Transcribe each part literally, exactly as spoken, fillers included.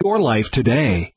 your life today.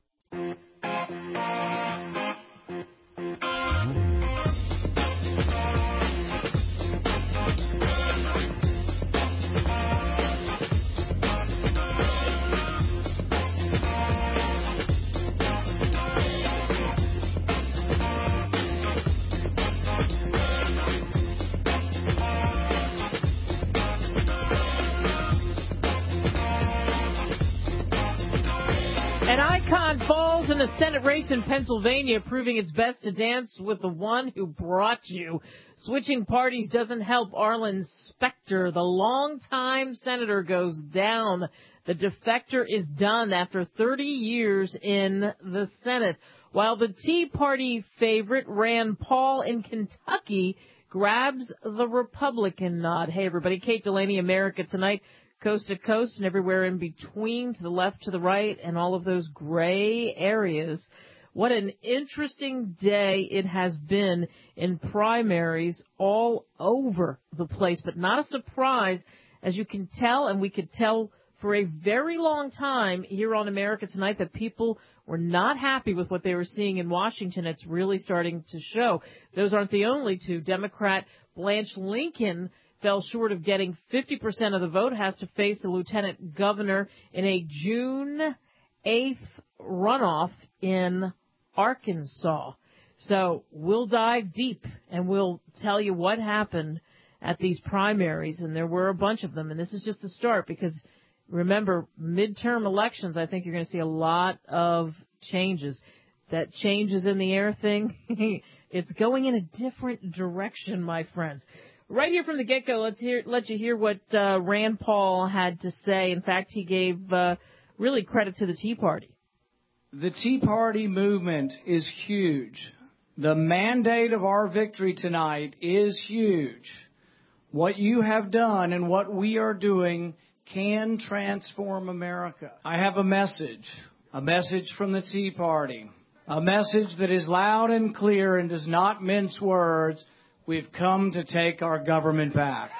An icon falls in a Senate race in Pennsylvania, proving its best to dance with the one who brought you. Switching parties doesn't help. Arlen Specter, the longtime senator, goes down. The defector is done after thirty years in the Senate. While the Tea Party favorite, Rand Paul in Kentucky, grabs the Republican nod. Hey, everybody. Kate Delaney, America Tonight. Coast to coast and everywhere in between, to the left, to the right, and all of those gray areas. What an interesting day it has been in primaries all over the place, but not a surprise, as you can tell, and we could tell for a very long time here on America Tonight, that people were not happy with what they were seeing in Washington. It's really starting to show. Those aren't the only two. Democrat Blanche Lincoln fell short of getting fifty percent of the vote, has to face the lieutenant governor in a June eighth runoff in Arkansas. So we'll dive deep and we'll tell you what happened at these primaries, and there were a bunch of them, and this is just the start because, remember, midterm elections, I think you're going to see a lot of changes. That changes in the air thing, it's going in a different direction, my friends. Right here from the get-go, let's hear, let you hear what uh, Rand Paul had to say. In fact, he gave uh, really credit to the Tea Party. The Tea Party movement is huge. The mandate of our victory tonight is huge. What you have done and what we are doing can transform America. I have a message, a message from the Tea Party, a message that is loud and clear and does not mince words. We've come to take our government back.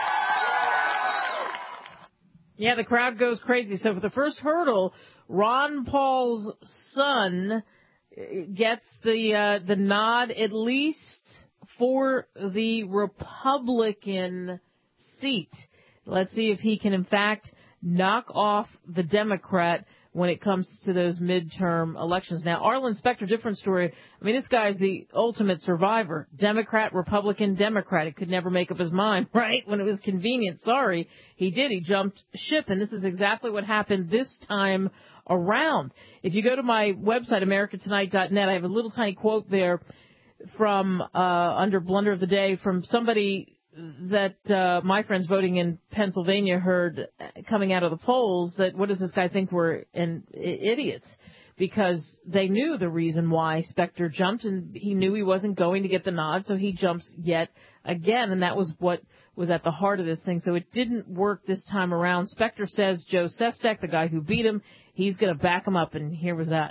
Yeah, the crowd goes crazy. So for the first hurdle, Ron Paul's son gets the uh, the nod, at least for the Republican seat. Let's see if he can, in fact, knock off the Democrat when it comes to those midterm elections. Now, Arlen Specter, different story. I mean, this guy's the ultimate survivor. Democrat, Republican, Democrat. He could never make up his mind, right? When it was convenient. Sorry, he did. He jumped ship, and this is exactly what happened this time around. If you go to my website, america tonight dot net, I have a little tiny quote there from uh under Blunder of the Day from somebody that uh, my friends voting in Pennsylvania heard coming out of the polls, that what does this guy think we're in, idiots? Because they knew the reason why Specter jumped, and he knew he wasn't going to get the nod, so he jumps yet again, and that was what was at the heart of this thing. So it didn't work this time around. Specter says Joe Sestak, the guy who beat him, he's going to back him up, and here was that.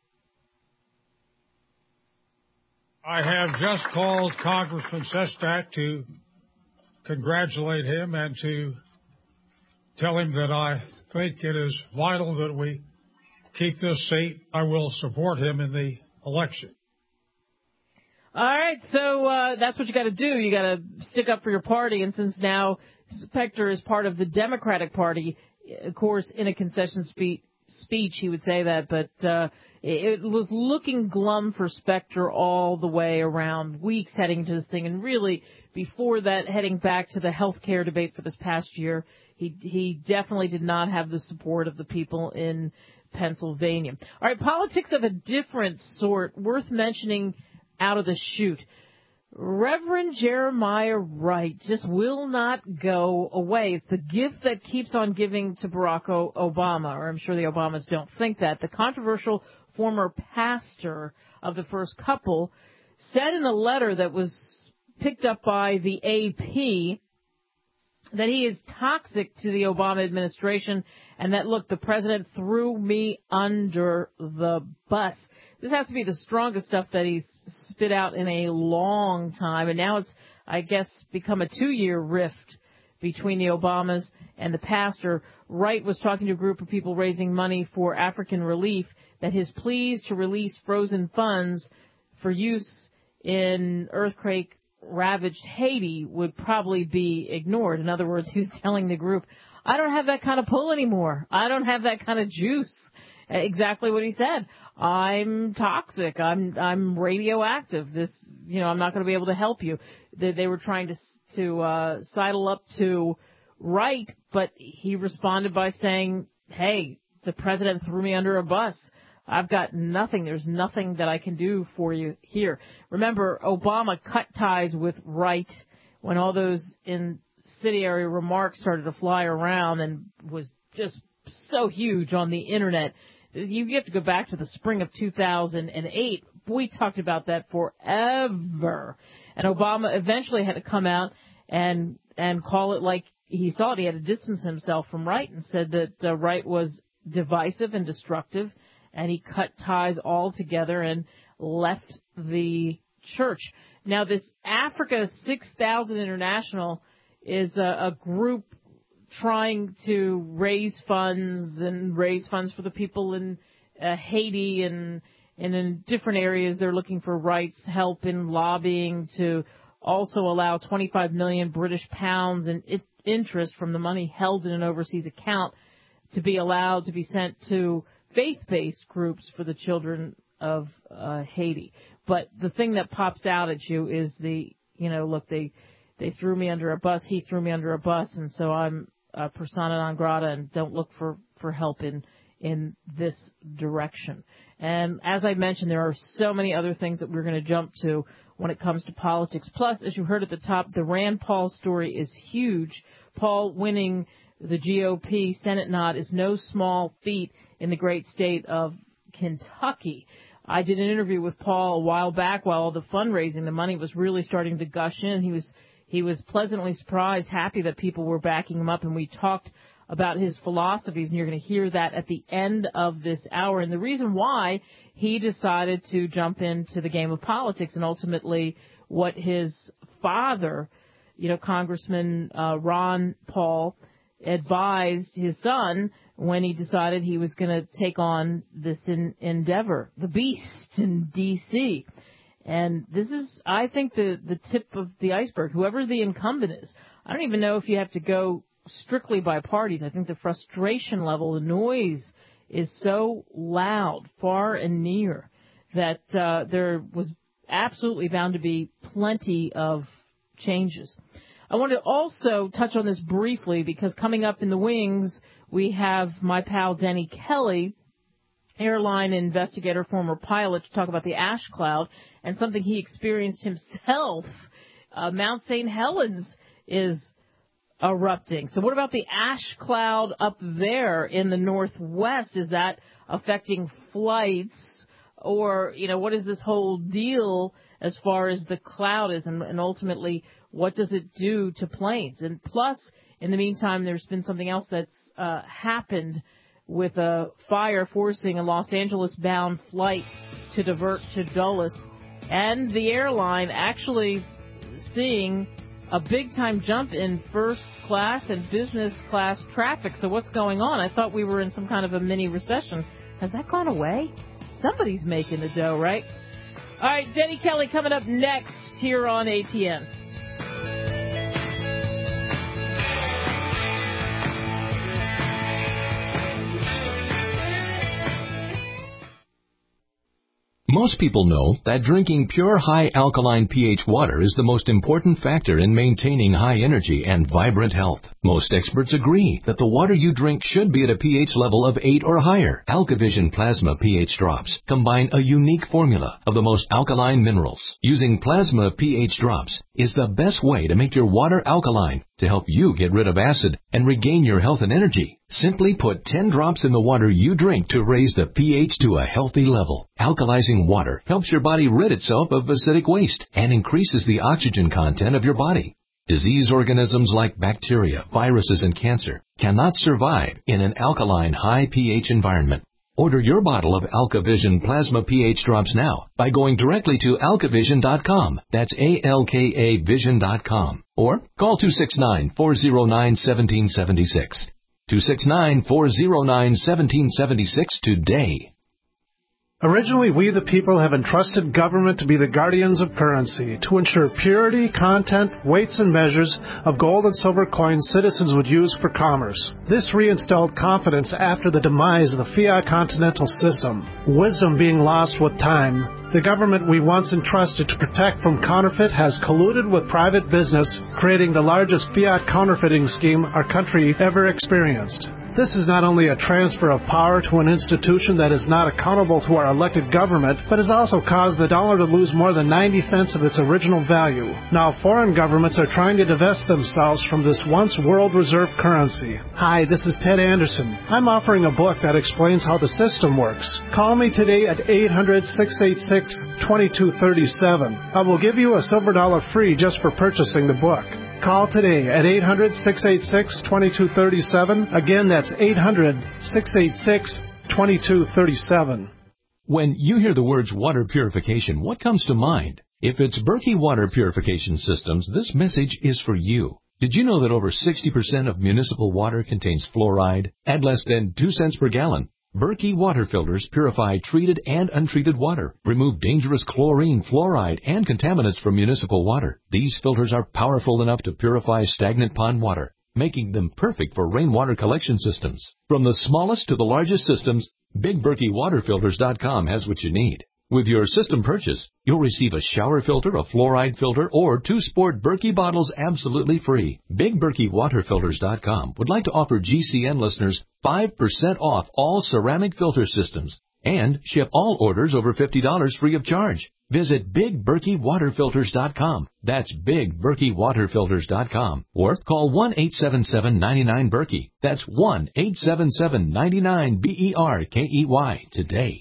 I have just called Congressman Sestak to congratulate him and to tell him that I think it is vital that we keep this seat. I will support him in the election. All right, so uh, that's what you got to do. You got to stick up for your party, and since now Specter is part of the Democratic Party, of course, in a concession speech, speech he would say that, but uh, it was looking glum for Specter all the way around, weeks heading into this thing, and really before that, heading back to the health care debate for this past year, he he definitely did not have the support of the people in Pennsylvania. All right, politics of a different sort, worth mentioning out of the chute. Reverend Jeremiah Wright just will not go away. It's the gift that keeps on giving to Barack Obama, or I'm sure the Obamas don't think that. The controversial former pastor of the first couple said in a letter that was picked up by the A P that he is toxic to the Obama administration and that, look, the president threw me under the bus. This has to be the strongest stuff that he's spit out in a long time, and now it's, I guess, become a two-year rift between the Obamas and the pastor. Wright was talking to a group of people raising money for African relief, that his pleas to release frozen funds for use in earthquake-ravaged Haiti would probably be ignored. In other words, he was telling the group, I don't have that kind of pull anymore. I don't have that kind of juice. Exactly what he said. I'm toxic. I'm I'm radioactive. This, you know, I'm not going to be able to help you. They, they were trying to to uh, sidle up to Wright, but he responded by saying, "Hey, the president threw me under a bus. I've got nothing. There's nothing that I can do for you here." Remember, Obama cut ties with Wright when all those incendiary remarks started to fly around and was just so huge on the internet. You have to go back to the spring of two thousand eight. We talked about that forever. And Obama eventually had to come out and and call it like he saw it. He had to distance himself from Wright and said that uh, Wright was divisive and destructive, and he cut ties altogether and left the church. Now, this Africa six thousand International is a, a group trying to raise funds and raise funds for the people in uh, Haiti and, and in different areas. They're looking for rights, help in lobbying to also allow twenty-five million British pounds in it, interest from the money held in an overseas account to be allowed to be sent to faith-based groups for the children of uh, Haiti. But the thing that pops out at you is the, you know, look, they they threw me under a bus, he threw me under a bus, and so I'm Uh, persona non grata and don't look for, for help in in this direction. And as I mentioned, there are so many other things that we're going to jump to when it comes to politics. Plus, as you heard at the top, the Rand Paul story is huge. Paul winning the G O P Senate nod is no small feat in the great state of Kentucky. I did an interview with Paul a while back while all the fundraising, the money was really starting to gush in. He was He was pleasantly surprised, happy that people were backing him up, and we talked about his philosophies, and you're going to hear that at the end of this hour. And the reason why he decided to jump into the game of politics and ultimately what his father, you know, Congressman uh, Ron Paul, advised his son when he decided he was going to take on this in, endeavor, the beast in D C And this is, I think, the, the tip of the iceberg. Whoever the incumbent is, I don't even know if you have to go strictly by parties. I think the frustration level, the noise is so loud, far and near, that uh, there was absolutely bound to be plenty of changes. I want to also touch on this briefly because coming up in the wings, we have my pal Denny Kelly, airline investigator, former pilot, to talk about the ash cloud and something he experienced himself. Uh, Mount Saint Helens is erupting. So what about the ash cloud up there in the northwest? Is that affecting flights? Or, you know, what is this whole deal as far as the cloud is, and, and ultimately what does it do to planes? And plus, in the meantime, there's been something else that's uh, happened with a fire forcing a Los Angeles-bound flight to divert to Dulles, and the airline actually seeing a big-time jump in first class and business class traffic. So what's going on? I thought we were in some kind of a mini recession. Has that gone away? Somebody's making the dough, right? All right, Denny Kelly coming up next here on A T N. Most people know that drinking pure high alkaline pH water is the most important factor in maintaining high energy and vibrant health. Most experts agree that the water you drink should be at a pH level of eight or higher. AlkaVision Plasma pH drops combine a unique formula of the most alkaline minerals. Using Plasma pH drops is the best way to make your water alkaline to help you get rid of acid and regain your health and energy. Simply put ten drops in the water you drink to raise the pH to a healthy level. Alkalizing water helps your body rid itself of acidic waste and increases the oxygen content of your body. Disease organisms like bacteria, viruses, and cancer cannot survive in an alkaline high pH environment. Order your bottle of AlkaVision Plasma pH drops now by going directly to alkavision dot com. That's A L K A vision dot com. Or call two six nine, four zero nine, one seven seven six. two six nine, four zero nine, one seven seven six today. Originally, we the people have entrusted government to be the guardians of currency, to ensure purity, content, weights, and measures of gold and silver coins citizens would use for commerce. This reinstalled confidence after the demise of the fiat continental system, wisdom being lost with time. The government we once entrusted to protect from counterfeit has colluded with private business, creating the largest fiat counterfeiting scheme our country ever experienced. This is not only a transfer of power to an institution that is not accountable to our elected government, but has also caused the dollar to lose more than ninety cents of its original value. Now foreign governments are trying to divest themselves from this once world reserve currency. Hi, this is Ted Anderson. I'm offering a book that explains how the system works. Call me today at eight hundred, six eight six, two two three seven. I will give you a silver dollar free just for purchasing the book. Call today at eight hundred, six eight six, two two three seven. Again, that's eight hundred, six eight six, two two three seven. When you hear the words water purification, what comes to mind? If it's Berkey Water Purification Systems, this message is for you. Did you know that over sixty percent of municipal water contains fluoride at less than two cents per gallon? Berkey water filters purify treated and untreated water, remove dangerous chlorine, fluoride, and contaminants from municipal water. These filters are powerful enough to purify stagnant pond water, making them perfect for rainwater collection systems. From the smallest to the largest systems, Big Berkey Water Filters dot com has what you need. With your system purchase, you'll receive a shower filter, a fluoride filter, or two sport Berkey bottles absolutely free. Big Berkey Water Filters dot com would like to offer G C N listeners five percent off all ceramic filter systems and ship all orders over fifty dollars free of charge. Visit Big Berkey Water Filters dot com. That's Big Berkey Water Filters dot com. Or call one eight seven seven, nine nine, Berkey. That's one eight seven seven, nine nine, B E R K E Y today.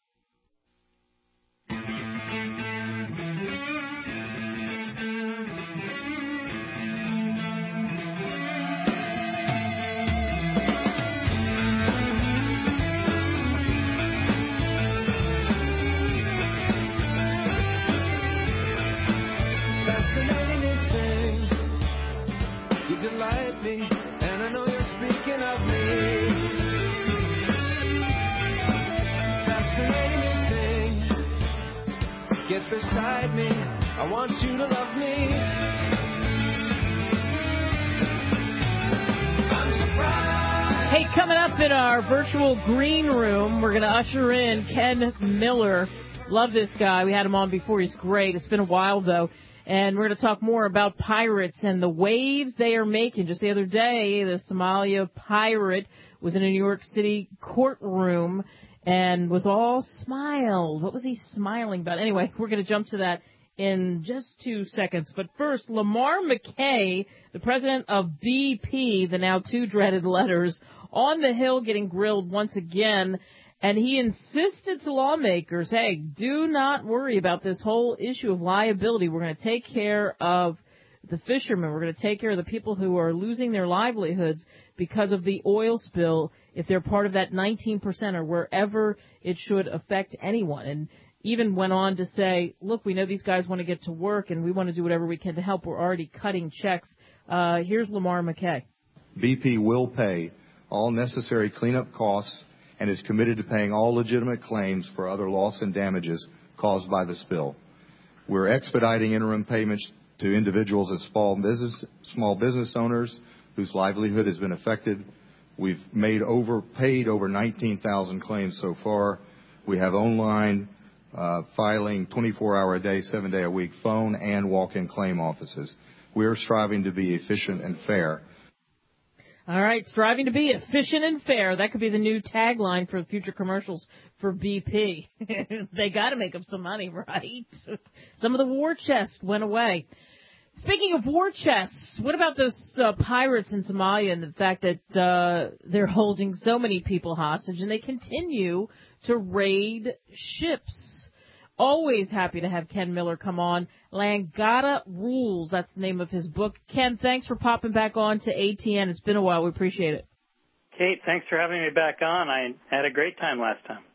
Get beside me, I want you to love me. I'm surprised. Hey, coming up in our virtual green room, we're going to usher in Ken Miller. Love this guy. We had him on before. He's great. It's been a while, though. And we're going to talk more about pirates and the waves they are making. Just the other day, the Somalia pirate was in a New York City courtroom and was all smiles. What was he smiling about? Anyway, we're going to jump to that in just two seconds. But first, Lamar McKay, the president of B P, the now two dreaded letters, on the Hill getting grilled once again. And he insisted to lawmakers, hey, do not worry about this whole issue of liability. We're going to take care of the fishermen. We're going to take care of the people who are losing their livelihoods because of the oil spill, if they're part of that nineteen percent or wherever it should affect anyone. And even went on to say, look, we know these guys want to get to work, and we want to do whatever we can to help. We're already cutting checks. Uh, here's Lamar McKay. B P will pay all necessary cleanup costs and is committed to paying all legitimate claims for other loss and damages caused by the spill. We're expediting interim payments to individuals and small business, small business owners whose livelihood has been affected. We've made over, paid over nineteen thousand claims so far. We have online uh, filing twenty-four hour a day, seven day a week phone and walk-in claim offices. We are striving to be efficient and fair. All right, striving to be efficient and fair. That could be the new tagline for future commercials for B P. They got to make up some money, right? Some of the war chest went away. Speaking of war chests, what about those uh, pirates in Somalia and the fact that uh, they're holding so many people hostage and they continue to raid ships? Always happy to have Ken Miller come on. Langata Rules, that's the name of his book. Ken, thanks for popping back on to A T N. It's been a while. We appreciate it. Kate, thanks for having me back on. I had a great time last time.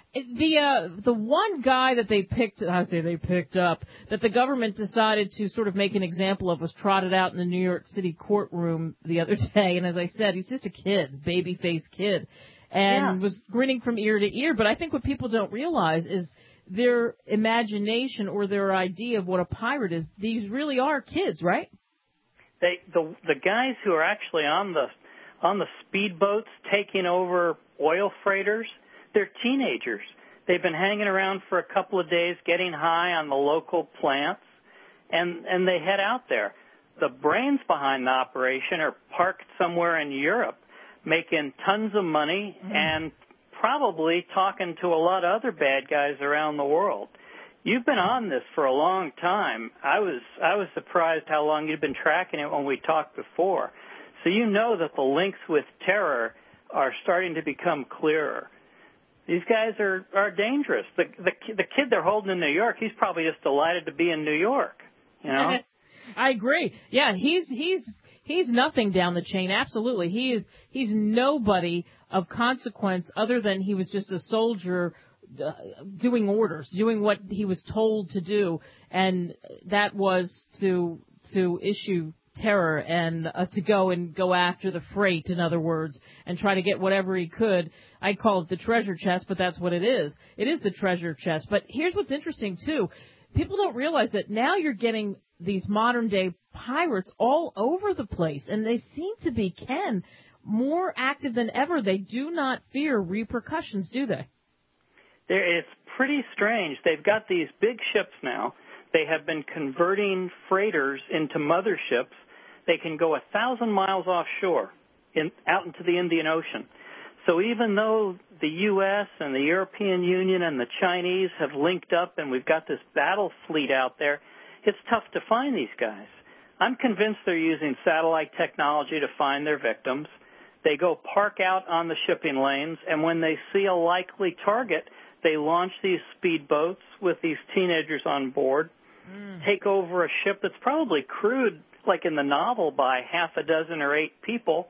The uh, the one guy that they picked, I say they picked up, that the government decided to sort of make an example of was trotted out in the New York City courtroom the other day. And as I said, he's just a kid, baby-faced kid, and yeah. was grinning from ear to ear. But I think what people don't realize is their imagination or their idea of what a pirate is. These really are kids, right? They the the guys who are actually on the on the speedboats taking over oil freighters. They're teenagers. They've been hanging around for a couple of days, getting high on the local plants, and, and they head out there. The brains behind the operation are parked somewhere in Europe, making tons of money mm. and probably talking to a lot of other bad guys around the world. You've been on this for a long time. I was I was surprised how long you'd been tracking it when we talked before. So you know that the links with terror are starting to become clearer. These guys are, are dangerous. The, the the kid they're holding in New York, he's probably just delighted to be in New York. You know. I agree. Yeah, he's he's he's nothing down the chain. Absolutely, he is. He's nobody of consequence other than he was just a soldier uh, doing orders, doing what he was told to do, and that was to to issue terror and uh, to go and go after the freight, in other words, and try to get whatever he could. I call it the treasure chest, but that's what it is. It is the treasure chest. But here's what's interesting, too. People don't realize that now you're getting these modern-day pirates all over the place, and they seem to be, Ken, more active than ever. They do not fear repercussions, do they? There, it's pretty strange. They've got these big ships now. They have been converting freighters into motherships. They can go a thousand miles offshore, in, out into the Indian Ocean. So even though the U S and the European Union and the Chinese have linked up and we've got this battle fleet out there, it's tough to find these guys. I'm convinced they're using satellite technology to find their victims. They go park out on the shipping lanes, and when they see a likely target, they launch these speedboats with these teenagers on board, mm. take over a ship that's probably crewed, like in the novel, by half a dozen or eight people,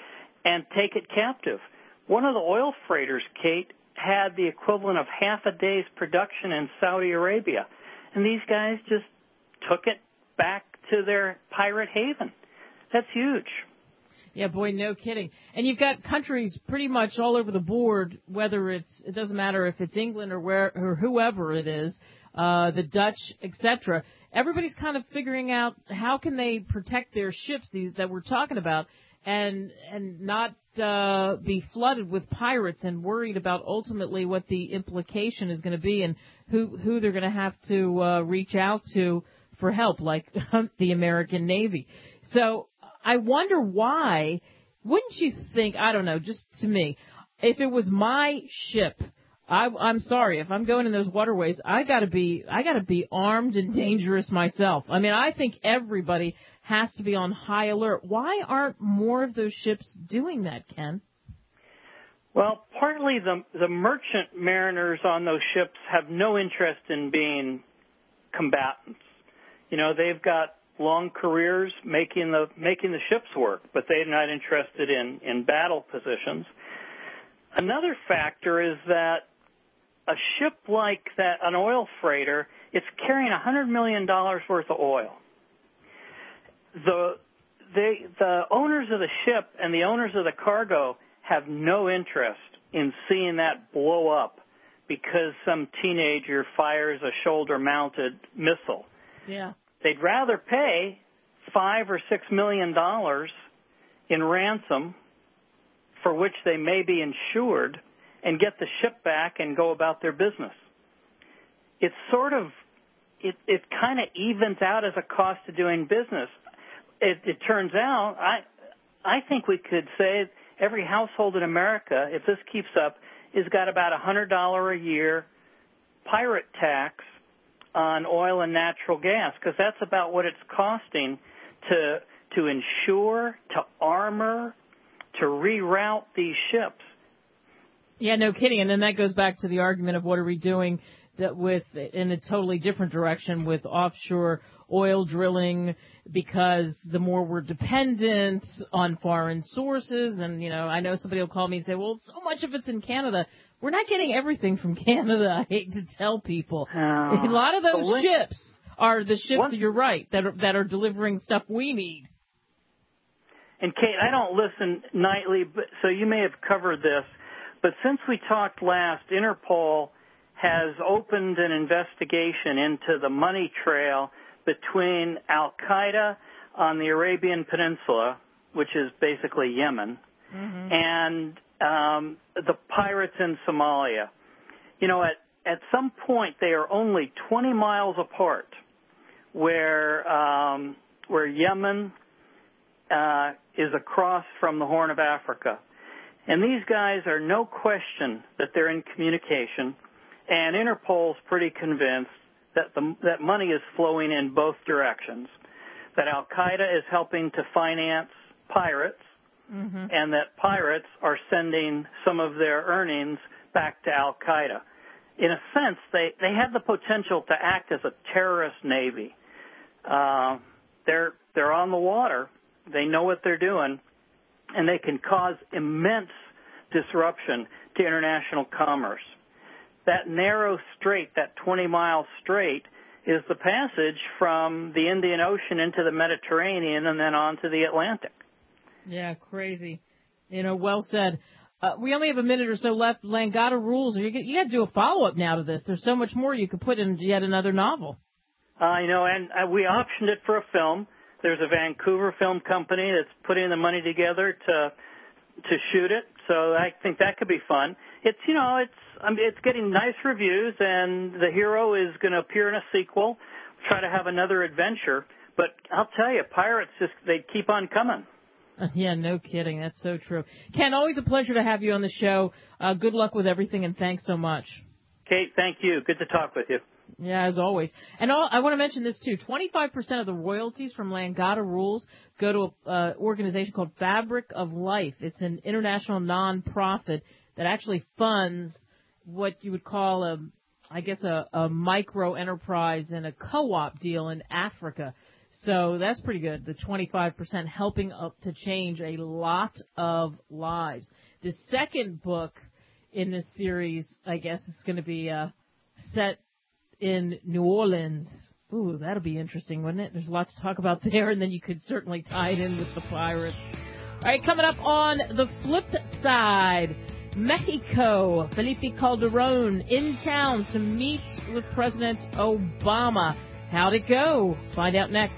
and take it captive. One of the oil freighters, Kate, had the equivalent of half a day's production in Saudi Arabia, and these guys just took it back to their pirate haven. That's huge. Yeah, boy, no kidding. And you've got countries pretty much all over the board, whether it's, it doesn't matter if it's England or where or whoever it is, uh, the Dutch, et cetera. Everybody's kind of figuring out how can they protect their ships these, that we're talking about and and not uh, be flooded with pirates and worried about ultimately what the implication is going to be and who, who they're going to have to uh, reach out to for help, like the American Navy. So I wonder why, wouldn't you think, I don't know, just to me, if it was my ship, I, I'm sorry, if I'm going in those waterways, I gotta be, I gotta be armed and dangerous myself. I mean, I think everybody has to be on high alert. Why aren't more of those ships doing that, Ken? Well, partly the, the merchant mariners on those ships have no interest in being combatants. You know, they've got long careers making the making the ships work, but they're not interested in, in battle positions. Another factor is that a ship like that, an oil freighter, it's carrying one hundred million dollars worth of oil. The, they, the owners of the ship and the owners of the cargo have no interest in seeing that blow up because some teenager fires a shoulder-mounted missile. Yeah. They'd rather pay five or six million dollars in ransom, for which they may be insured, and get the ship back and go about their business. It's sort of, it, it kind of evens out as a cost of doing business. It, it turns out, I, I think we could say every household in America, if this keeps up, has got about a hundred dollars a year pirate tax on oil and natural gas, because that's about what it's costing to to insure, to armor, to reroute these ships. Yeah, no kidding. And then that goes back to the argument of what are we doing that with in a totally different direction with offshore oil drilling, because the more we're dependent on foreign sources, and, you know, I know somebody will call me and say, well, so much of it's in Canada. We're not getting everything from Canada, I hate to tell people. Oh. A lot of those link- ships are the ships, One- you're right, that are, that are delivering stuff we need. And Kate, I don't listen nightly, but, so you may have covered this, but since we talked last, Interpol has opened an investigation into the money trail between Al-Qaeda on the Arabian Peninsula, which is basically Yemen, mm-hmm. and um, the pirates in Somalia. You know, at, at some point they are only twenty miles apart, where um, where Yemen uh, is across from the Horn of Africa. And these guys are no question that they're in communication, and Interpol's pretty convinced that the, that money is flowing in both directions, that Al-Qaeda is helping to finance pirates, mm-hmm. and that pirates are sending some of their earnings back to Al-Qaeda. In a sense, they, they have the potential to act as a terrorist navy. Uh, they're, they're on the water. They know what they're doing, and they can cause immense disruption to international commerce. That narrow strait, that twenty-mile strait, is the passage from the Indian Ocean into the Mediterranean and then on to the Atlantic. Yeah, crazy. You know, well said. Uh, we only have a minute or so left. Langata Rules. You, you got to do a follow-up now to this. There's so much more you could put in yet another novel. I uh, know, and uh, we optioned it for a film. There's a Vancouver film company that's putting the money together to to shoot it, so I think that could be fun. It's, you know, it's I mean, it's getting nice reviews, and the hero is going to appear in a sequel, try to have another adventure. But I'll tell you, pirates just they keep on coming. Uh, yeah, no kidding. That's so true. Ken, always a pleasure to have you on the show. Uh, good luck with everything, and thanks so much. Kate, thank you. Good to talk with you. Yeah, as always. And all, I want to mention this, too. twenty-five percent of the royalties from Langata Rules go to an uh, organization called Fabric of Life. It's an international nonprofit that actually funds what you would call, a, I guess, a, a micro-enterprise and a co-op deal in Africa. So that's pretty good, the twenty-five percent helping up to change a lot of lives. The second book in this series, I guess, is going to be uh, set in New Orleans. Ooh, that'll be interesting, wouldn't it? There's a lot to talk about there, and then you could certainly tie it in with the pirates. All right, coming up on the flip side, Mexico. Felipe Calderon in town to meet with President Obama. How'd it go? Find out next.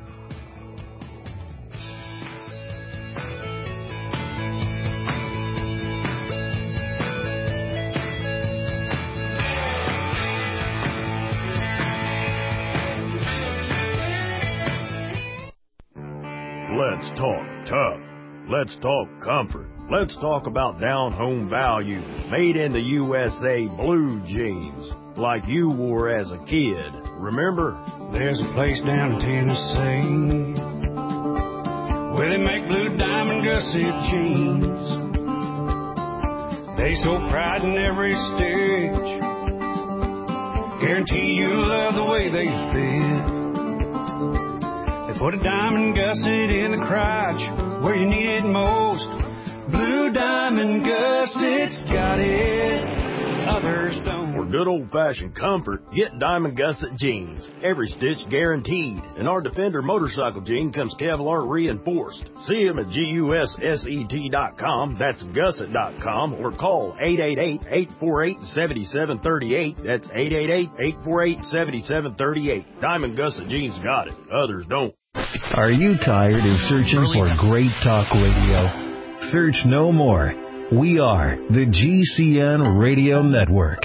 Let's talk tough. Let's talk comfort. Let's talk about down-home value. Made in the U S A blue jeans, like you wore as a kid. Remember? There's a place down in Tennessee where they make blue diamond gusset jeans. They so pride in every stitch. Guarantee you'll love the way they fit. Put a diamond gusset in the crotch where you need it most. Blue diamond gussets got it, others don't. For good old-fashioned comfort, get Diamond Gusset jeans. Every stitch guaranteed. And our Defender motorcycle jean comes Kevlar reinforced. See them at gusset dot com, that's gusset dot com, or call eight eight eight, eight four eight, seven seven three eight. That's eight eight eight, eight four eight, seven seven three eight. Diamond Gusset jeans got it, others don't. Are you tired of searching for great talk radio? Search no more. We are the G C N Radio Network.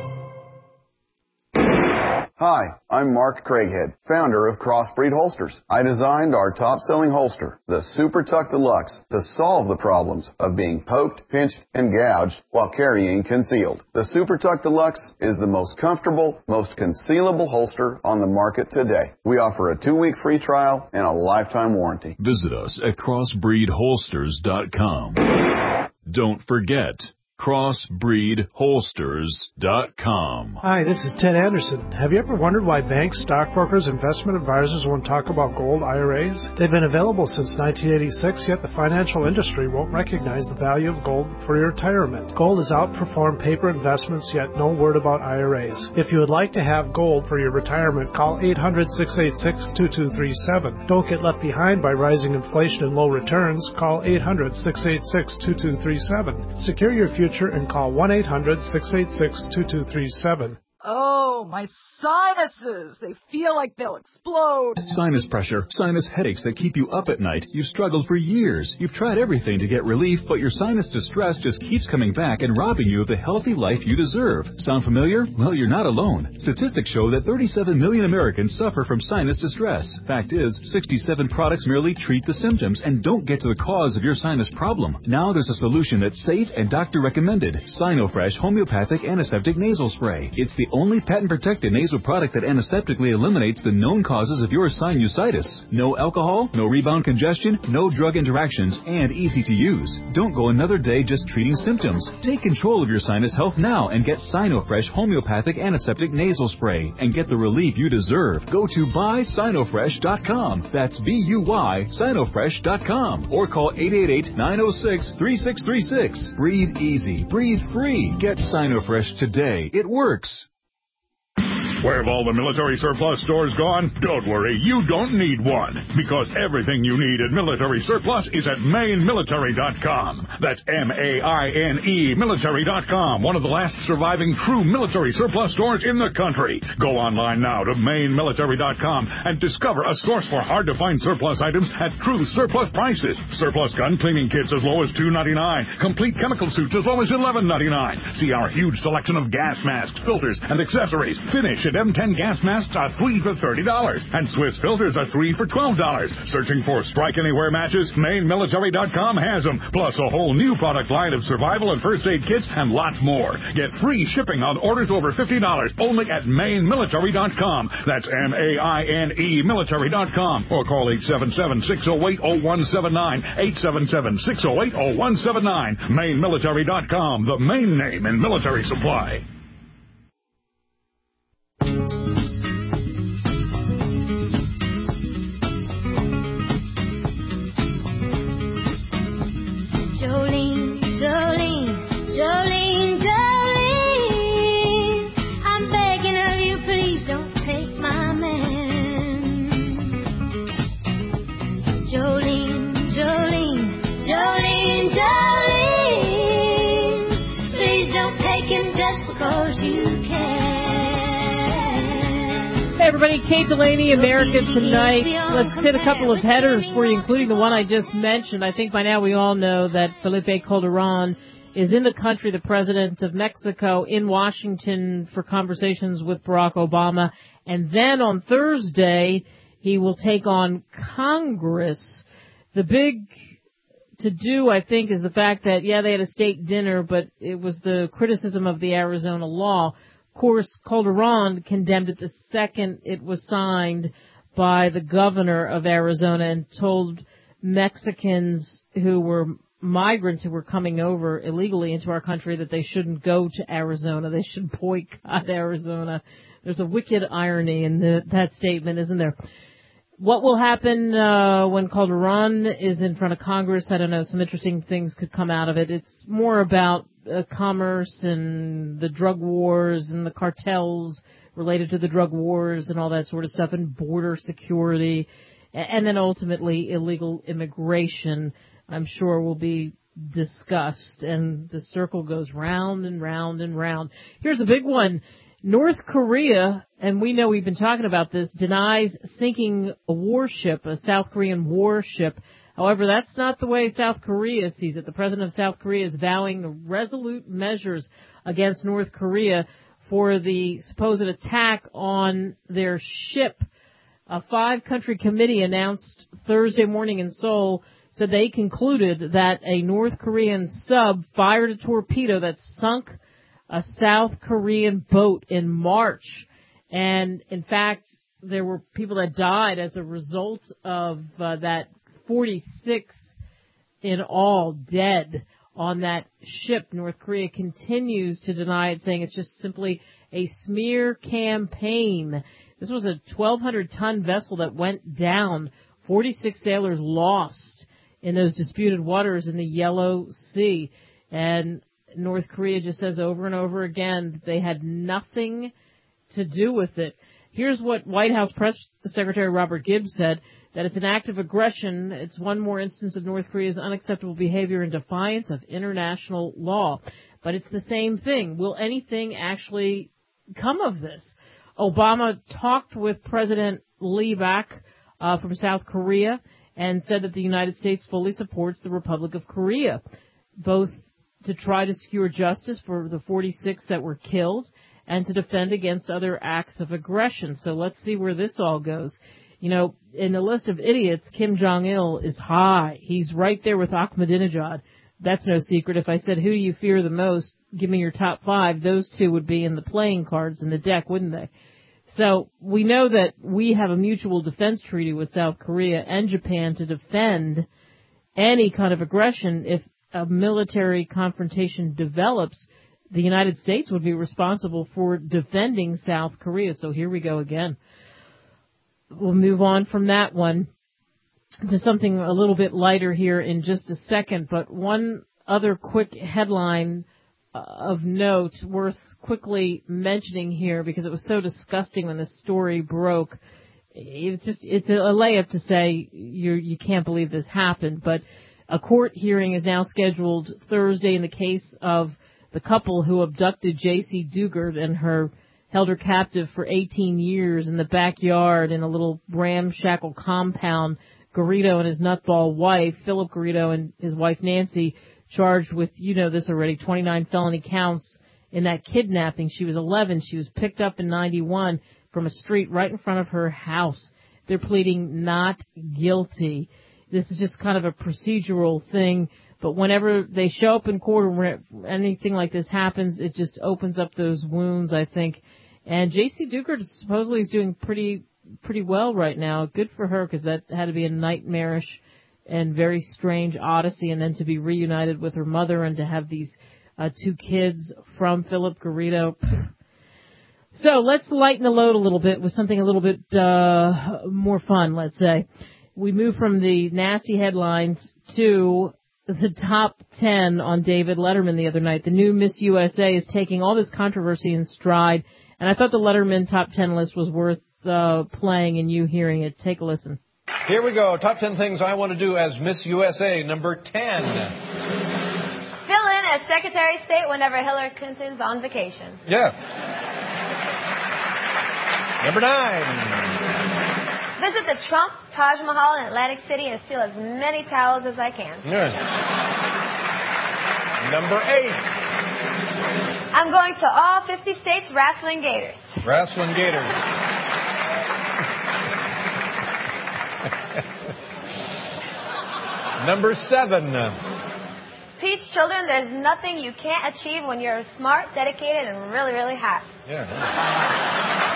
Hi, I'm Mark Craighead, founder of Crossbreed Holsters. I designed our top-selling holster, the Super Tuck Deluxe, to solve the problems of being poked, pinched, and gouged while carrying concealed. The Super Tuck Deluxe is the most comfortable, most concealable holster on the market today. We offer a two-week free trial and a lifetime warranty. Visit us at crossbreed holsters dot com. Don't forget, crossbreed holsters dot com. Hi, this is Ted Anderson. Have you ever wondered why banks, stockbrokers, investment advisors won't talk about gold I R As? They've been available since nineteen eighty-six, yet the financial industry won't recognize the value of gold for your retirement. Gold has outperformed paper investments, yet no word about I R As. If you would like to have gold for your retirement, call eight hundred, six eight six, two two three seven. Don't get left behind by rising inflation and low returns. Call eight hundred, six eight six, two two three seven. Secure your future and call one eight hundred, six eight six, two two three seven. Oh, my sinuses! They feel like they'll explode. Sinus pressure, sinus headaches that keep you up at night. You've struggled for years. You've tried everything to get relief, but your sinus distress just keeps coming back and robbing you of the healthy life you deserve. Sound familiar? Well, you're not alone. Statistics show that thirty-seven million Americans suffer from sinus distress. Fact is, sixty-seven products merely treat the symptoms and don't get to the cause of your sinus problem. Now there's a solution that's safe and doctor recommended. Sinofresh Homeopathic Antiseptic Nasal Spray. It's the only patent-protected nasal product that antiseptically eliminates the known causes of your sinusitis. No alcohol, no rebound congestion, no drug interactions, and easy to use. Don't go another day just treating symptoms. Take control of your sinus health now and get Sinofresh Homeopathic Antiseptic Nasal Spray and get the relief you deserve. Go to buy sinofresh dot com. That's B U Y sinofresh dot com. Or call eight eight eight, nine oh six, three six three six. Breathe easy. Breathe free. Get Sinofresh today. It works. Where have all the military surplus stores gone? Don't worry, you don't need one, because everything you need at Military Surplus is at Maine Military dot com. That's M A I N E Military dot com, one of the last surviving true military surplus stores in the country. Go online now to Maine Military dot com and discover a source for hard-to-find surplus items at true surplus prices. Surplus gun cleaning kits as low as two ninety-nine, complete chemical suits as low as eleven ninety-nine. See our huge selection of gas masks, filters, and accessories. Finish at M ten gas masks are three for thirty dollars, and Swiss filters are three for twelve dollars. Searching for Strike Anywhere matches? Maine Military dot com has them, plus a whole new product line of survival and first aid kits and lots more. Get free shipping on orders over fifty dollars only at Maine Military dot com. That's M A I N E Military dot com, or call eight seven seven, six oh eight, oh one seven nine, eight seven seven, six oh eight, oh one seven nine. Maine Military dot com, the main name in military supply. Jolene, Jolene, Jolene, Jolene, I'm begging of you, please don't take my man. Jolene, Jolene, Jolene, Jolene, please don't take him just because you can. Hey everybody, Kate Delaney, America Tonight. Let's hit a couple of headers for you, including the one I just mentioned. I think by now we all know that Felipe Calderon is in the country, the president of Mexico, in Washington for conversations with Barack Obama. And then on Thursday, he will take on Congress. The big to-do, I think, is the fact that, yeah, they had a state dinner, but it was the criticism of the Arizona law. Of course, Calderon condemned it the second it was signed by the governor of Arizona and told Mexicans who were migrants who were coming over illegally into our country that they shouldn't go to Arizona. They should boycott Arizona. There's a wicked irony in the, that statement, isn't there? What will happen uh, when Calderon is in front of Congress? I don't know. Some interesting things could come out of it. It's more about uh, commerce and the drug wars and the cartels related to the drug wars and all that sort of stuff, and border security, and then ultimately illegal immigration, I'm sure will be discussed, and the circle goes round and round and round. Here's a big one. North Korea, and we know we've been talking about this, denies sinking a warship, a South Korean warship. However, that's not the way South Korea sees it. The president of South Korea is vowing resolute measures against North Korea for the supposed attack on their ship. A five-country committee announced Thursday morning in Seoul said they concluded that a North Korean sub fired a torpedo that sunk a South Korean boat in March. And, in fact, there were people that died as a result of uh, that, forty-six in all dead. on that ship. North Korea continues to deny it, saying it's just simply a smear campaign. This was a twelve hundred ton vessel that went down. forty-six sailors lost in those disputed waters in the Yellow Sea. And North Korea just says over and over again they had nothing to do with it. Here's what White House Press Secretary Robert Gibbs said, that it's an act of aggression. It's one more instance of North Korea's unacceptable behavior in defiance of international law. But it's the same thing. Will anything actually come of this? Obama talked with President Lee back uh, from South Korea and said that the United States fully supports the Republic of Korea, both to try to secure justice for the forty-six that were killed and to defend against other acts of aggression. So let's see where this all goes. You know, in the list of idiots, Kim Jong-il is high. He's right there with Ahmadinejad. That's no secret. If I said, who do you fear the most, give me your top five, those two would be in the playing cards in the deck, wouldn't they? So we know that we have a mutual defense treaty with South Korea and Japan to defend any kind of aggression. If a military confrontation develops, the United States would be responsible for defending South Korea. So here we go again. We'll move on from that one to something a little bit lighter here in just a second. But one other quick headline of note worth quickly mentioning here, because it was so disgusting when this story broke. It's just, it's a layup to say you you can't believe this happened. But a court hearing is now scheduled Thursday in the case of the couple who abducted J C Dugard and her held her captive for eighteen years in the backyard in a little ramshackle compound. Garrido and his nutball wife, Philip Garrido, and his wife Nancy, charged with, you know this already, twenty-nine felony counts in that kidnapping. She was eleven. She was picked up in ninety-one from a street right in front of her house. They're pleading not guilty. This is just kind of a procedural thing. But whenever they show up in court or anything like this happens, it just opens up those wounds, I think. And J C Dugard supposedly is doing pretty pretty well right now. Good for her, because that had to be a nightmarish and very strange odyssey. And then to be reunited with her mother and to have these uh, two kids from Philip Garrido. So let's lighten the load a little bit with something a little bit uh, more fun, let's say. We move from the nasty headlines to the top ten on David Letterman the other night. The new Miss U S A is taking all this controversy in stride, and I thought the Letterman top ten list was worth uh, playing and you hearing it. Take a listen. Here we go. Top ten things I want to do as Miss U S A. Number ten. Fill in as Secretary of State whenever Hillary Clinton's on vacation. Yeah. Number nine. Visit the Trump Taj Mahal in Atlantic City and steal as many towels as I can. Good. Number eight. I'm going to all fifty states wrestling gators. Wrestling gators. Number seven. Teach children there's nothing you can't achieve when you're smart, dedicated, and really, really hot. Yeah.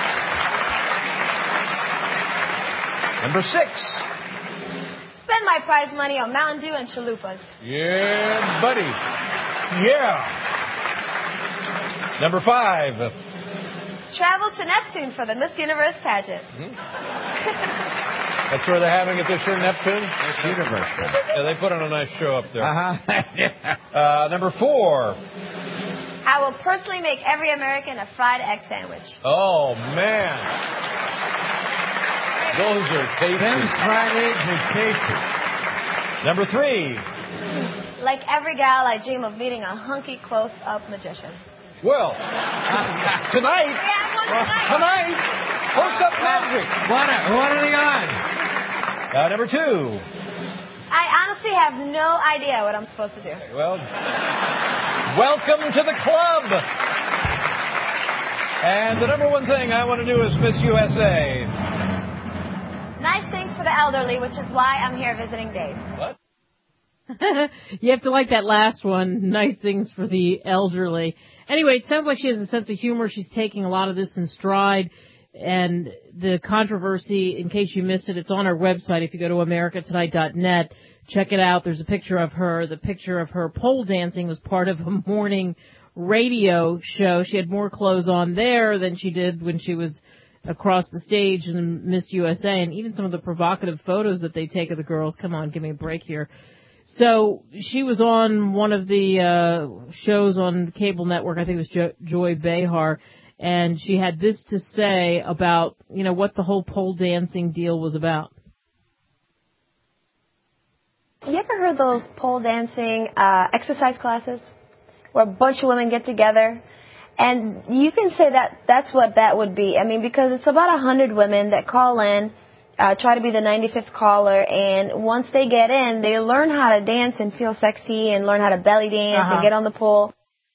Number six. Spend my prize money on Mountain Dew and chalupas. Yeah, buddy. Yeah. Number five. Travel to Neptune for the Miss Universe pageant. Mm-hmm. That's where they're having it this year, Neptune? Miss Universe. Yeah, they put on a nice show up there. Uh-huh. uh, number four. I will personally make every American a fried egg sandwich. Oh, man. Those are tasty. Those fried eggs are tasty. Number three. Like every gal, I dream of meeting a hunky, close-up magician. Well, tonight, yeah, tonight, close-up magic. What are, what are the odds? Uh, number two. I honestly have no idea what I'm supposed to do. Well, welcome to the club. And the number one thing I want to do is Miss U S A. Nice things for the elderly, which is why I'm here visiting Dave. What? You have to like that last one. Nice things for the elderly. Anyway, it sounds like she has a sense of humor. She's taking a lot of this in stride. And the controversy, in case you missed it, it's on our website. If you go to america tonight dot net, check it out. There's a picture of her. The picture of her pole dancing was part of a morning radio show. She had more clothes on there than she did when she was across the stage in Miss U S A, and even some of the provocative photos that they take of the girls. Come on, give me a break here. So she was on one of the uh shows on the cable network, I think it was jo- Joy Behar, and she had this to say about, you know, what the whole pole dancing deal was about. You ever heard those pole dancing uh exercise classes where a bunch of women get together? And you can say that that's what that would be. I mean, because it's about a hundred women that call in, uh, try to be the ninety-fifth caller, and once they get in, they learn how to dance and feel sexy and learn how to belly dance uh-huh. and get on the pole.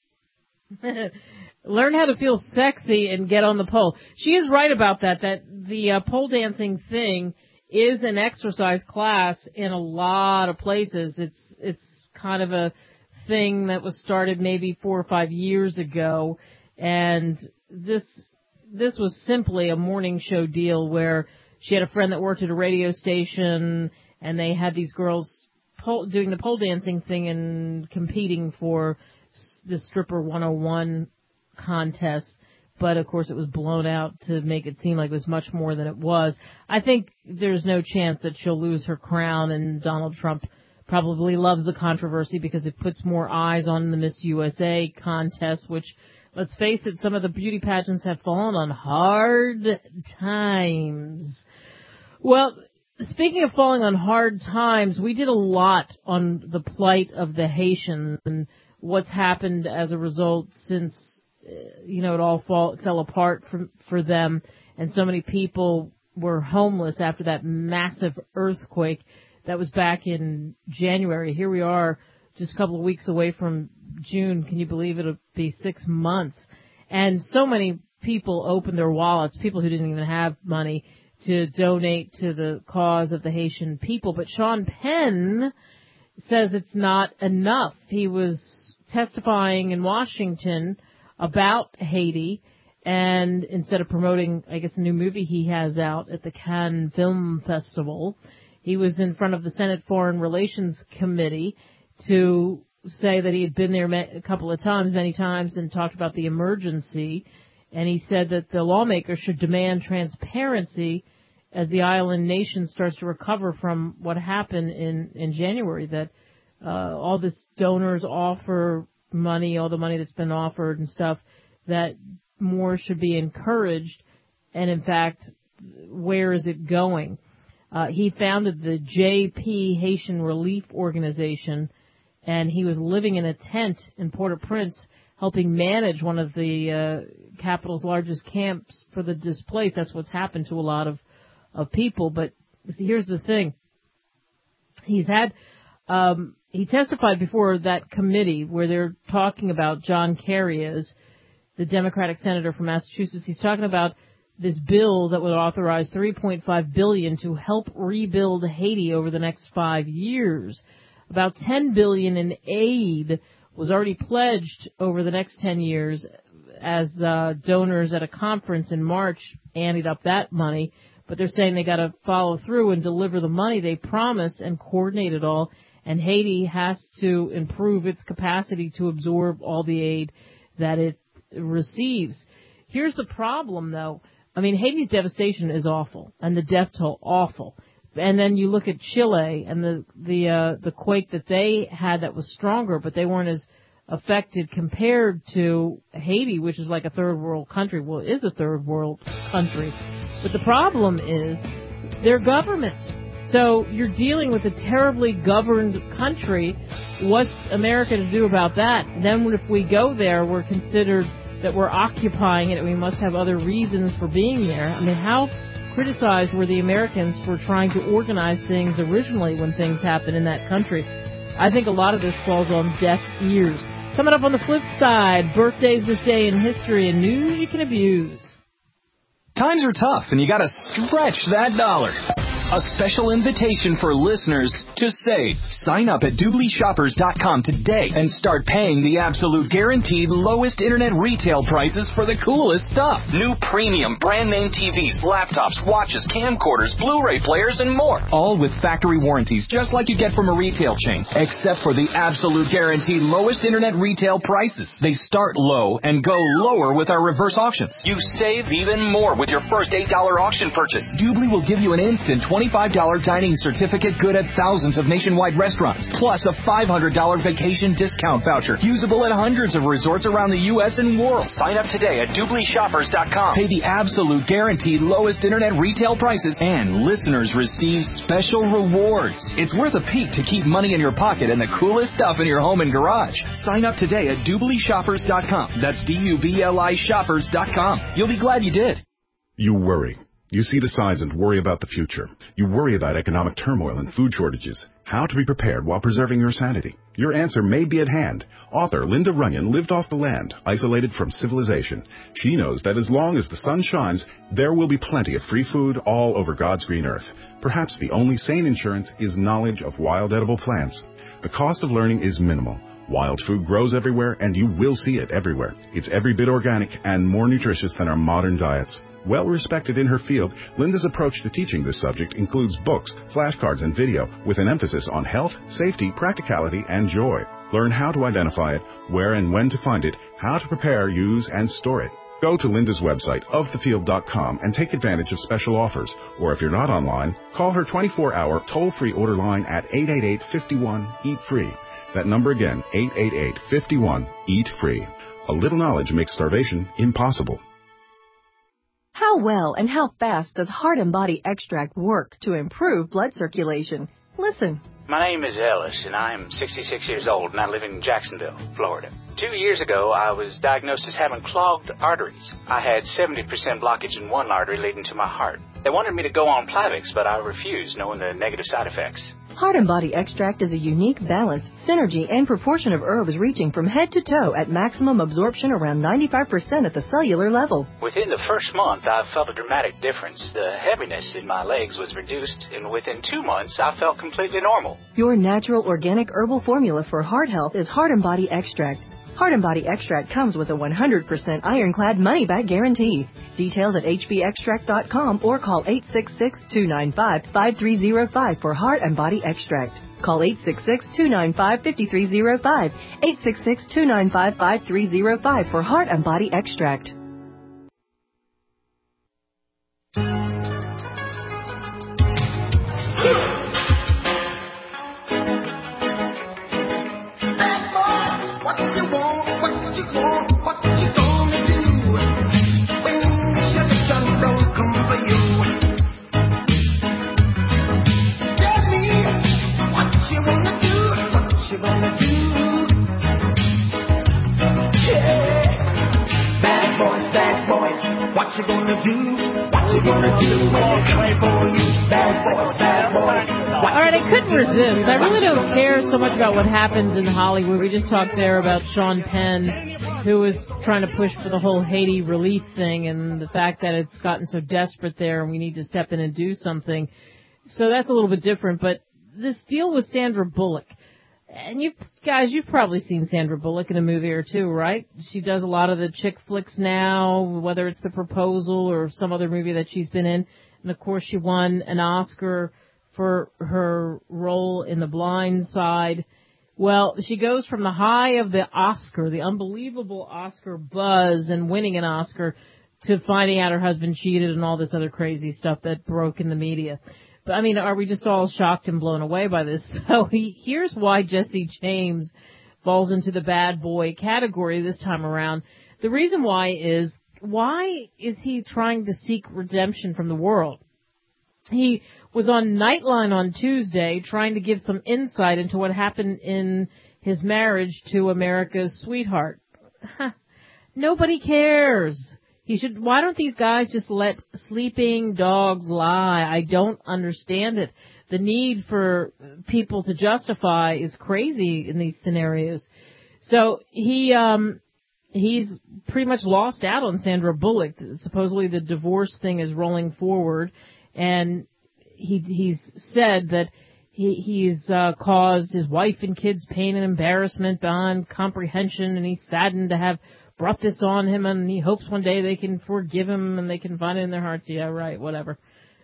Learn how to feel sexy and get on the pole. She is right about that, that the uh, pole dancing thing is an exercise class in a lot of places. It's, it's kind of a thing that was started maybe four or five years ago, and this this was simply a morning show deal where she had a friend that worked at a radio station, and they had these girls pole, doing the pole dancing thing and competing for the Stripper one oh one contest. But, of course, it was blown out to make it seem like it was much more than it was. I think there's no chance that she'll lose her crown, and Donald Trump probably loves the controversy because it puts more eyes on the Miss U S A contest, which, let's face it, some of the beauty pageants have fallen on hard times. Well, speaking of falling on hard times, we did a lot on the plight of the Haitians and what's happened as a result since, you know, it all fall, fell apart for, for them, and so many people were homeless after that massive earthquake. That was back in January. Here we are just a couple of weeks away from June. Can you believe it'll be six months? And so many people opened their wallets, people who didn't even have money, to donate to the cause of the Haitian people. But Sean Penn says it's not enough. He was testifying in Washington about Haiti, and instead of promoting, I guess, a new movie he has out at the Cannes Film Festival, he was in front of the Senate Foreign Relations Committee to say that he had been there a couple of times, many times, and talked about the emergency. And he said that the lawmakers should demand transparency as the island nation starts to recover from what happened in, in January, that uh, all this donors offer money, all the money that's been offered and stuff, that more should be encouraged. And, in fact, where is it going? Uh, he founded the J P Haitian Relief Organization, and he was living in a tent in Port-au-Prince helping manage one of the uh, capital's largest camps for the displaced. That's what's happened to a lot of, of people. But here's the thing. He's had, um, he testified before that committee where they're talking about John Kerry as the Democratic senator from Massachusetts. He's talking about this bill that would authorize three point five billion dollars to help rebuild Haiti over the next five years. About ten billion dollars in aid was already pledged over the next ten years as uh, donors at a conference in March anteed up that money. But they're saying they got to follow through and deliver the money they promised and coordinate it all. And Haiti has to improve its capacity to absorb all the aid that it receives. Here's the problem, though. I mean, Haiti's devastation is awful, and the death toll awful. And then you look at Chile and the the uh, the quake that they had that was stronger, but they weren't as affected compared to Haiti, which is like a third world country. Well, it is a third world country, but the problem is their government. So you're dealing with a terribly governed country. What's America to do about that? Then if we go there, we're considered that we're occupying it, and we must have other reasons for being there. I mean, how criticized were the Americans for trying to organize things originally when things happened in that country? I think a lot of this falls on deaf ears. Coming up on the flip side, birthdays this day in history and news you can abuse. Times are tough, and you got to stretch that dollar. A special invitation for listeners to save. Sign up at Doobly Shoppers dot com today and start paying the absolute guaranteed lowest internet retail prices for the coolest stuff. New premium brand name T Vs, laptops, watches, camcorders, Blu-ray players, and more. All with factory warranties, just like you get from a retail chain, except for the absolute guaranteed lowest internet retail prices. They start low and go lower with our reverse auctions. You save even more with your first eight dollars auction purchase. Doobly will give you an instant twenty-five dollars dining certificate good at thousands of nationwide restaurants, plus a five hundred dollars vacation discount voucher, usable at hundreds of resorts around the U S and world. Sign up today at Doobly Shoppers dot com. Pay the absolute guaranteed lowest internet retail prices, and listeners receive special rewards. It's worth a peek to keep money in your pocket and the coolest stuff in your home and garage. Sign up today at Doobly Shoppers dot com. That's D U B L I Shoppers dot com. You'll be glad you did. You worry. You see the signs and worry about the future. You worry about economic turmoil and food shortages. How to be prepared while preserving your sanity. Your answer may be at hand. Author Linda Runyon lived off the land, isolated from civilization. She knows that as long as the sun shines, there will be plenty of free food all over God's green earth. Perhaps the only sane insurance is knowledge of wild edible plants. The cost of learning is minimal. Wild food grows everywhere, and you will see it everywhere. It's every bit organic and more nutritious than our modern diets. Well respected in her field, Linda's approach to teaching this subject includes books, flashcards, and video with an emphasis on health, safety, practicality, and joy. Learn how to identify it, where and when to find it, how to prepare, use, and store it. Go to Linda's website, of the field dot com, and take advantage of special offers. Or if you're not online, call her twenty-four hour toll-free order line at eight eight eight, five one, eat free. That number again, eight eight eight, five one, eat free. A little knowledge makes starvation impossible. How well and how fast does Heart and Body Extract work to improve blood circulation? Listen. My name is Ellis, and I am sixty-six years old, and I live in Jacksonville, Florida. Two years ago, I was diagnosed as having clogged arteries. I had seventy percent blockage in one artery leading to my heart. They wanted me to go on Plavix, but I refused, knowing the negative side effects. Heart and Body Extract is a unique balance, synergy, and proportion of herbs reaching from head to toe at maximum absorption around ninety-five percent at the cellular level. Within the first month, I felt a dramatic difference. The heaviness in my legs was reduced, and within two months, I felt completely normal. Your natural organic herbal formula for heart health is Heart and Body Extract. Heart and Body Extract comes with a one hundred percent ironclad money-back guarantee. Details at H B extract dot com or call eight six six, two nine five, five three zero five for Heart and Body Extract. Call eight six six, two nine five, five three zero five, eight six six, two nine five, five three zero five for Heart and Body Extract. What you gonna do? What you gonna do when they come for you? Bad boys, bad boys. All right, I couldn't resist. I really don't care so much about what happens in Hollywood. We just talked there about Sean Penn, who was trying to push for the whole Haiti relief thing and the fact that it's gotten so desperate there and we need to step in and do something. So that's a little bit different. But this deal with Sandra Bullock. And you guys, you've probably seen Sandra Bullock in a movie or two, right? She does a lot of the chick flicks now, whether it's The Proposal or some other movie that she's been in. And, of course, she won an Oscar for her role in The Blind Side. Well, she goes from the high of the Oscar, the unbelievable Oscar buzz and winning an Oscar, to finding out her husband cheated and all this other crazy stuff that broke in the media. But, I mean, are we just all shocked and blown away by this? So he, here's why Jesse James falls into the bad boy category this time around. The reason why is, why is he trying to seek redemption from the world? He was on Nightline on Tuesday trying to give some insight into what happened in his marriage to America's sweetheart. Nobody cares. He should. Why don't these guys just let sleeping dogs lie? I don't understand it. The need for people to justify is crazy in these scenarios. So he um he's pretty much lost out on Sandra Bullock. Supposedly the divorce thing is rolling forward, and he he's said that he he's uh, caused his wife and kids pain and embarrassment beyond comprehension, and he's saddened to have brought this on him, and he hopes one day they can forgive him and they can find it in their hearts. Yeah, right, whatever.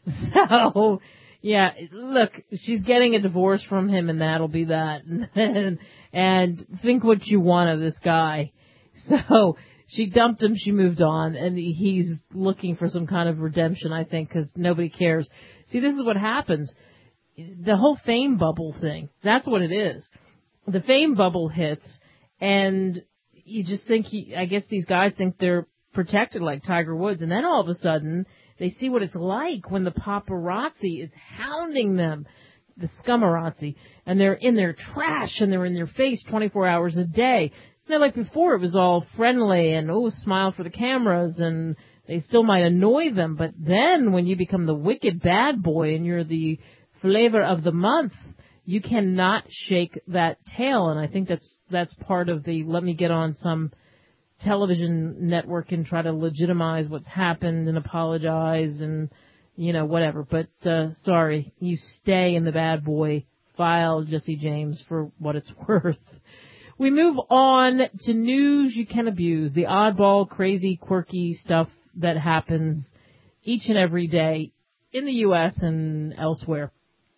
So, yeah, look, she's getting a divorce from him, and that'll be that. And, and think what you want of this guy. So she dumped him, she moved on, and he's looking for some kind of redemption, I think, because nobody cares. See, this is what happens. The whole fame bubble thing, that's what it is. The fame bubble hits, and you just think, he, I guess these guys think they're protected like Tiger Woods, and then all of a sudden, they see what it's like when the paparazzi is hounding them, the scummarazzi, and they're in their trash, and they're in their face twenty-four hours a day. You know, like before, it was all friendly and, oh, smile for the cameras, and they still might annoy them. But then when you become the wicked bad boy and you're the flavor of the month, you cannot shake that tail. And I think that's that's part of the let me get on some television network and try to legitimize what's happened and apologize and, you know, whatever. But, uh, sorry, you stay in the bad boy file, Jesse James, for what it's worth. We move on to news you can abuse, the oddball, crazy, quirky stuff that happens each and every day in the U S and elsewhere.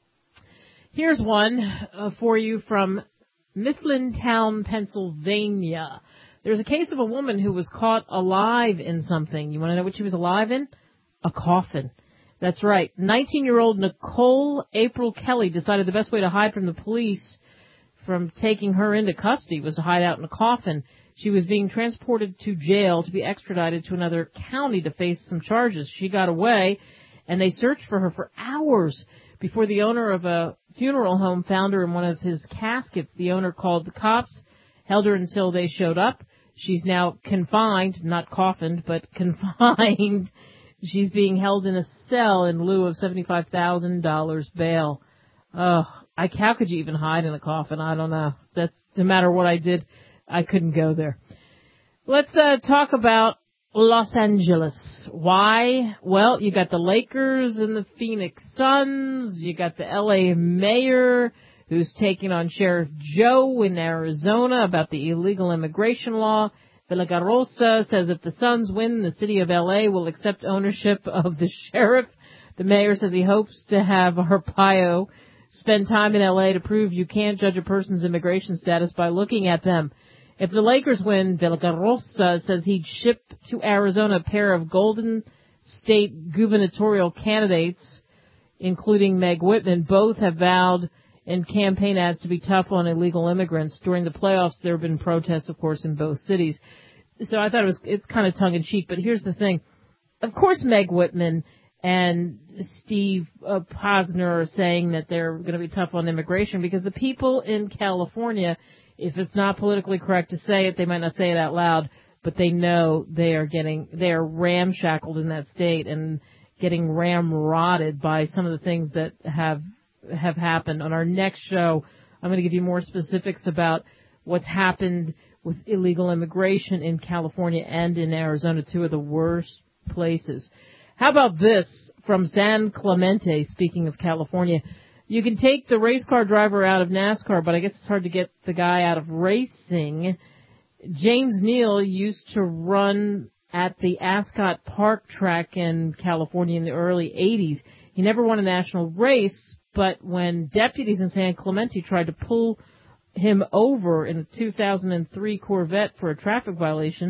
Here's one uh, for you from Mifflintown, Pennsylvania. There's a case of a woman who was caught alive in something. You want to know what she was alive in? A coffin. That's right. nineteen-year-old Nicole April Kelly decided the best way to hide from the police from taking her into custody was to hide out in a coffin. She was being transported to jail to be extradited to another county to face some charges. She got away, and they searched for her for hours before the owner of a funeral home found her in one of his caskets. The owner called the cops, held her until they showed up. She's now confined, not coffined, but confined. She's being held in a cell in lieu of seventy-five thousand dollars bail. Oh, I, how could you even hide in a coffin? I don't know. That's, no matter what I did, I couldn't go there. Let's uh, talk about Los Angeles. Why? Well, you got the Lakers and the Phoenix Suns. You got the L A mayor who's taking on Sheriff Joe in Arizona about the illegal immigration law. Villagrosa says if the Suns win, the city of L A will accept ownership of the sheriff. The mayor says he hopes to have Arpaio spend time in L A to prove you can't judge a person's immigration status by looking at them. If the Lakers win, Villagrosa says he'd ship to Arizona a pair of Golden State gubernatorial candidates, including Meg Whitman. Both have vowed in campaign ads to be tough on illegal immigrants. During the playoffs, there have been protests, of course, in both cities. So I thought it was, it's kind of tongue-in-cheek, but here's the thing. Of course, Meg Whitman and Steve uh, Posner are saying that they're going to be tough on immigration because the people in California, if it's not politically correct to say it, they might not say it out loud, but they know they are getting, they are ramshackled in that state and getting ramrodded by some of the things that have have happened. On our next show, I'm going to give you more specifics about what's happened with illegal immigration in California and in Arizona, two of the worst places. How about this from San Clemente, speaking of California? You can take the race car driver out of NASCAR, but I guess it's hard to get the guy out of racing. James Neal used to run at the Ascot Park track in California in the early eighties. He never won a national race, but when deputies in San Clemente tried to pull him over in a two thousand three Corvette for a traffic violation,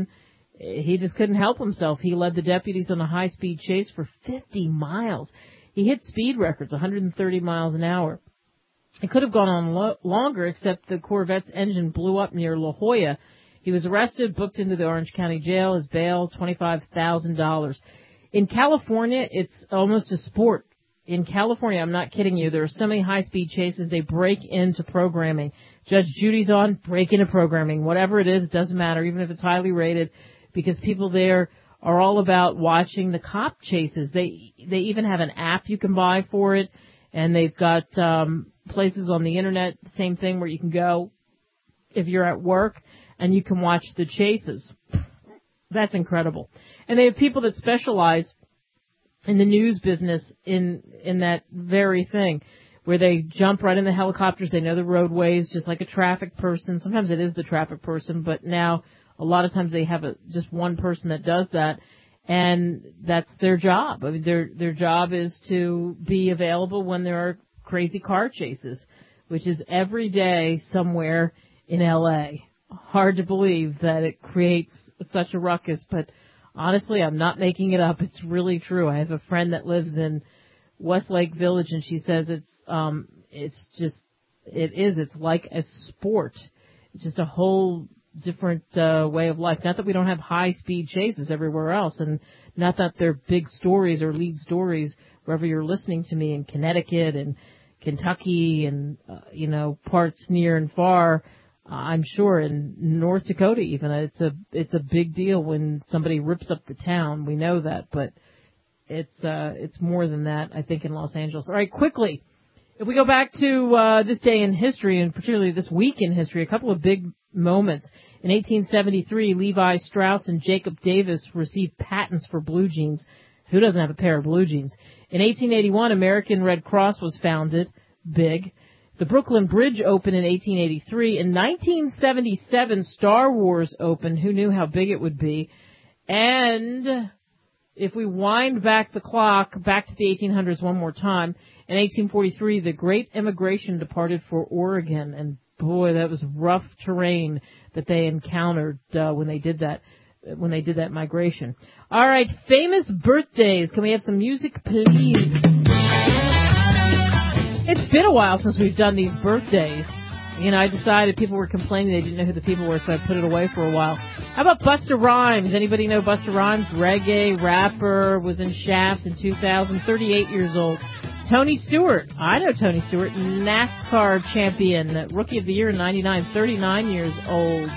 he just couldn't help himself. He led the deputies on a high-speed chase for fifty miles. He hit speed records, one hundred thirty miles an hour. It could have gone on lo- longer, except the Corvette's engine blew up near La Jolla. He was arrested, booked into the Orange County Jail. His bail, twenty-five thousand dollars. In California, it's almost a sport. In California, I'm not kidding you, there are so many high-speed chases, they break into programming. Judge Judy's on, break into programming. Whatever it is, it doesn't matter, even if it's highly rated, because people there are all about watching the cop chases. They they even have an app you can buy for it, and they've got um, places on the Internet, same thing, where you can go if you're at work, and you can watch the chases. That's incredible. And they have people that specialize in the news business in in that very thing, where they jump right in the helicopters. They know the roadways, just like a traffic person. Sometimes it is the traffic person, but now a lot of times they have a, just one person that does that, and that's their job. I mean, their their job is to be available when there are crazy car chases, which is every day somewhere in L A. Hard to believe that it creates such a ruckus, but honestly, I'm not making it up. It's really true. I have a friend that lives in Westlake Village, and she says it's um it's just it is it's like a sport. It's just a whole different uh, way of life. Not that we don't have high speed chases everywhere else, and not that they're big stories or lead stories wherever you're listening to me in Connecticut and Kentucky and uh, you know parts near and far. Uh, I'm sure in North Dakota even it's a it's a big deal when somebody rips up the town. We know that, but it's uh, it's more than that, I think, in Los Angeles. All right, quickly, if we go back to uh, this day in history, and particularly this week in history, a couple of big moments. In eighteen seventy-three, Levi Strauss and Jacob Davis received patents for blue jeans. Who doesn't have a pair of blue jeans? In eighteen eighty-one, American Red Cross was founded. Big. The Brooklyn Bridge opened in eighteen eighty-three. In nineteen seventy-seven, Star Wars opened. Who knew how big it would be? And if we wind back the clock, back to the eighteen hundreds one more time, in eighteen forty-three, the Great Immigration departed for Oregon. And boy, that was rough terrain that they encountered uh, when they did that, when they did that migration. All right, famous birthdays. Can we have some music, please? It's been a while since we've done these birthdays. You know, I decided people were complaining they didn't know who the people were, so I put it away for a while. How about Busta Rhymes? Anybody know Busta Rhymes? Reggae rapper, was in Shaft in two thousand, thirty-eight years old. Tony Stewart. I know Tony Stewart, NASCAR champion, Rookie of the Year in ninety-nine, thirty-nine years old.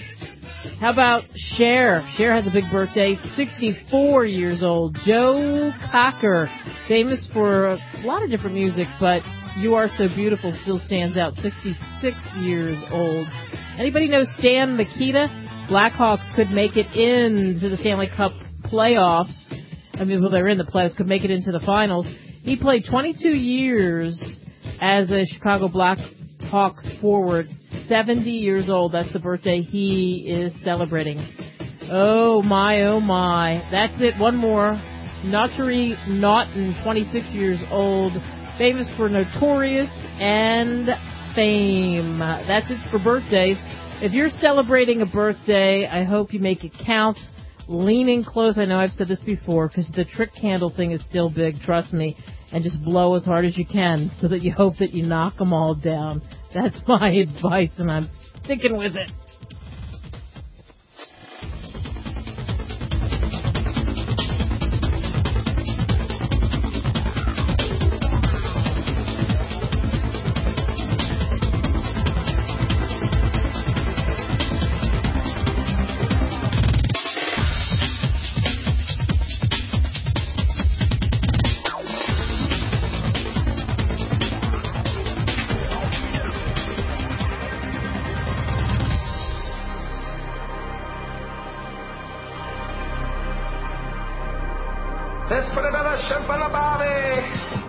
How about Cher? Cher has a big birthday, sixty-four years old. Joe Cocker, famous for a lot of different music, but You Are So Beautiful still stands out, sixty-six years old. Anybody know Stan Mikita? Blackhawks could make it into the Stanley Cup playoffs. I mean, well, they're in the playoffs, could make it into the finals. He played twenty-two years as a Chicago Blackhawks forward, seventy years old. That's the birthday he is celebrating. Oh, my, oh, my. That's it. One more. Notary Naughton, twenty-six years old, famous for Notorious and Fame. That's it for birthdays. If you're celebrating a birthday, I hope you make it count. Lean in close. I know I've said this before, because the trick candle thing is still big, trust me. And just blow as hard as you can so that you hope that you knock them all down. That's my advice, and I'm sticking with it. Let's put another shrimp on the barbie.